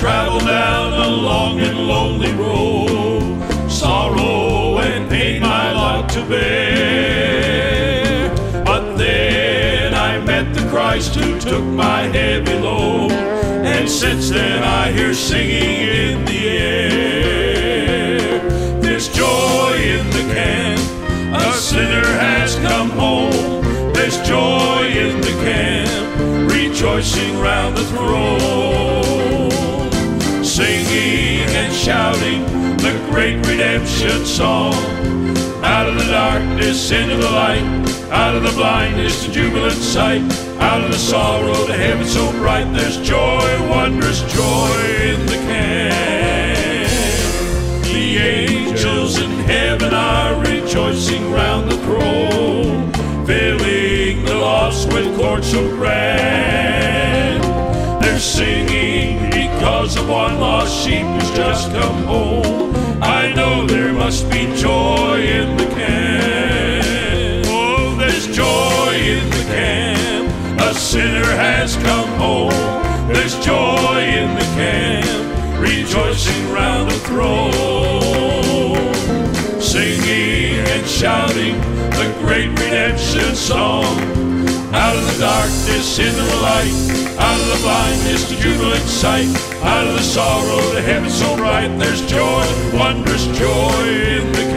traveled down a long and lonely road, sorrow and pain my lot to bear. But then I met the Christ who took my heavy load, and since then I hear singing in the air. There's joy in the camp, a sinner has come home. There's joy in the camp, rejoicing round the throne, singing and shouting the great redemption song. Out of the darkness into the light, out of the blindness to jubilant sight, out of the sorrow to heaven so bright. There's joy, wondrous joy in the camp. The angels in heaven are rejoicing round the throne, filling the lost with chords so grand. They're singing because of one lost sheep who's just come home. I know there must be joy in the camp. Oh, there's joy in the camp, a sinner has come home. There's joy in the camp, rejoicing round the throne, singing and shouting the great redemption song. Out of the darkness into the light, out of the blindness to jubilant sight, out of the sorrow to heaven so bright. There's joy, wondrous joy in the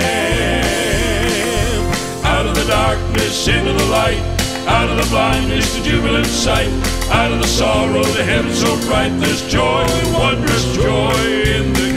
camp. Out of the darkness into the light, out of the blindness to jubilant sight, out of the sorrow to heaven so bright. There's joy, wondrous joy in the